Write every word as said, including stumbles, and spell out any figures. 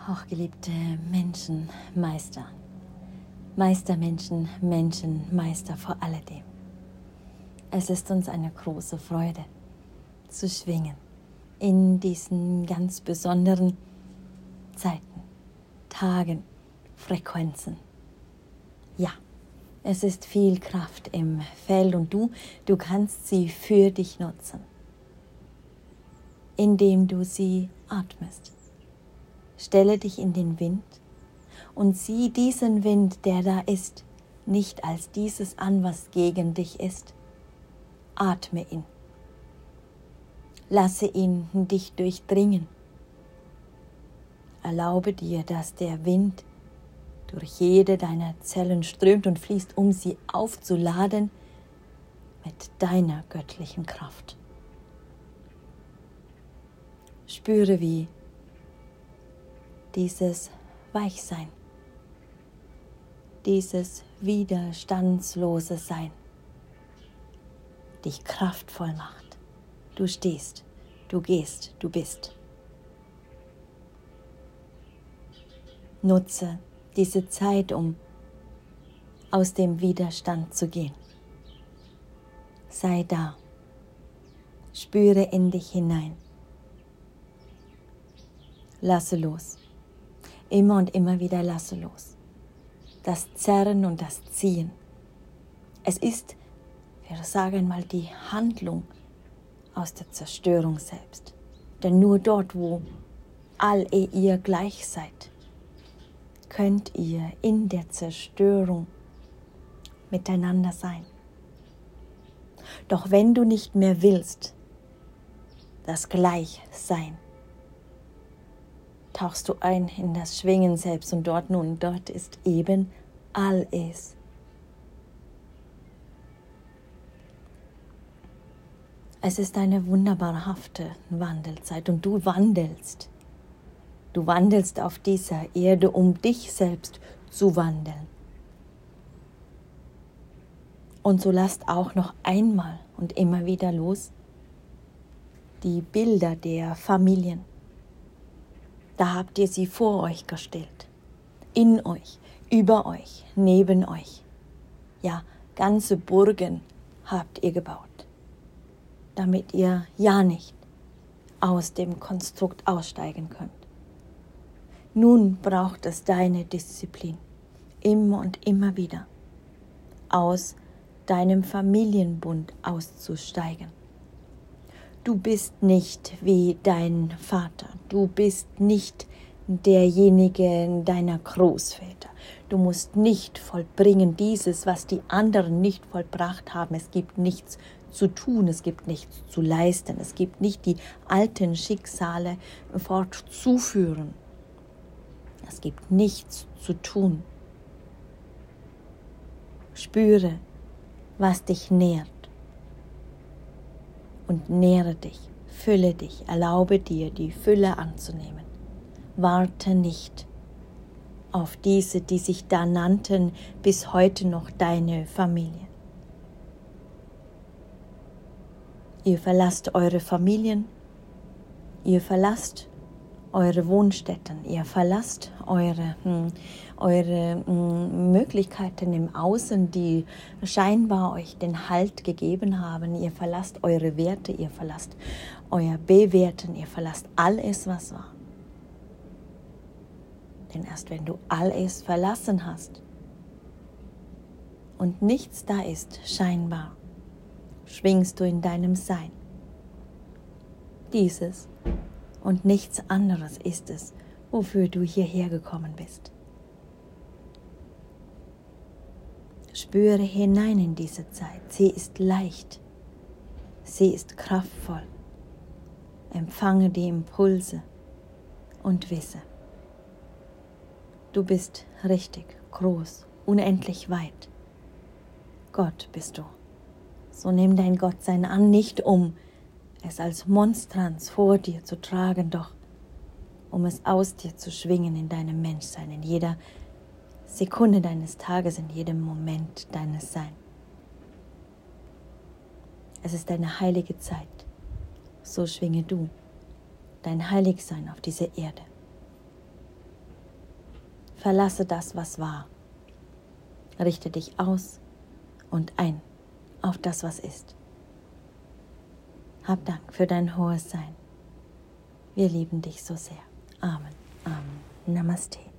Hochgeliebte Menschen, Meister, Meistermenschen, Menschen, Meister vor alledem. Es ist uns eine große Freude, zu schwingen in diesen ganz besonderen Zeiten, Tagen, Frequenzen. Ja, es ist viel Kraft im Feld und du, du kannst sie für dich nutzen, indem du sie atmest. Stelle dich in den Wind und sieh diesen Wind, der da ist, nicht als dieses an, was gegen dich ist. Atme ihn. Lasse ihn dich durchdringen. Erlaube dir, dass der Wind durch jede deiner Zellen strömt und fließt, um sie aufzuladen mit deiner göttlichen Kraft. Spüre, wie dieses Weichsein, dieses widerstandslose Sein dich kraftvoll macht. Du stehst, du gehst, du bist. Nutze diese Zeit, um aus dem Widerstand zu gehen. Sei da. Spüre in dich hinein. Lasse los. Immer und immer wieder lasse los. Das Zerren und das Ziehen. Es ist, wir sagen mal, die Handlung aus der Zerstörung selbst. Denn nur dort, wo all ihr gleich seid, könnt ihr in der Zerstörung miteinander sein. Doch wenn du nicht mehr willst, das Gleichsein, tauchst du ein in das Schwingen selbst und dort nun, dort ist eben alles. Es ist eine wunderbarhafte Wandelzeit und du wandelst. Du wandelst auf dieser Erde, um dich selbst zu wandeln. Und so lasst auch noch einmal und immer wieder los die Bilder der Familien. Da habt ihr sie vor euch gestellt, in euch, über euch, neben euch. Ja, ganze Burgen habt ihr gebaut, damit ihr ja nicht aus dem Konstrukt aussteigen könnt. Nun braucht es deine Disziplin, immer und immer wieder aus deinem Familienbund auszusteigen. Du bist nicht wie dein Vater, du bist nicht derjenige deiner Großväter. Du musst nicht vollbringen dieses, was die anderen nicht vollbracht haben. Es gibt nichts zu tun, es gibt nichts zu leisten, es gibt nicht die alten Schicksale fortzuführen. Es gibt nichts zu tun. Spüre, was dich nährt. Und nähre dich, fülle dich, erlaube dir, die Fülle anzunehmen. Warte nicht auf diese, die sich da nannten, bis heute noch deine Familie. Ihr verlasst eure Familien, ihr verlasst eure Wohnstätten, ihr verlasst eure, hm, eure hm, Möglichkeiten im Außen, die scheinbar euch den Halt gegeben haben. Ihr verlasst eure Werte, ihr verlasst euer Bewerten, ihr verlasst alles, was war. Denn erst wenn du alles verlassen hast und nichts da ist, scheinbar, schwingst du in deinem Sein. Dieses und nichts anderes ist es, wofür du hierher gekommen bist. Spüre hinein in diese Zeit. Sie ist leicht. Sie ist kraftvoll. Empfange die Impulse und wisse, du bist richtig, groß, unendlich weit. Gott bist du. So nimm dein Gottsein an, nicht um es als Monstranz vor dir zu tragen, doch um es aus dir zu schwingen in deinem Menschsein, in jeder Sekunde deines Tages, in jedem Moment deines Seins. Es ist eine heilige Zeit. So schwinge du dein Heiligsein auf diese Erde. Verlasse das, was war. Richte dich aus und ein auf das, was ist. Hab Dank für dein hohes Sein. Wir lieben dich so sehr. Amen. Amen. Namaste.